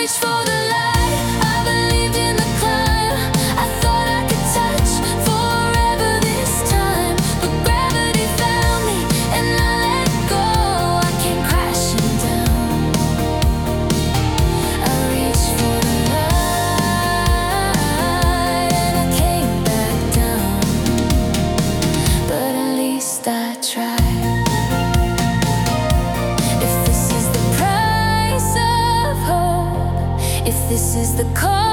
reached for the light, I believed in the climb. I thought I could touch forever this time, but gravity found me and I let go. I came crashing down. I reached for the light and I came back down, but at least I tried. If this is the cost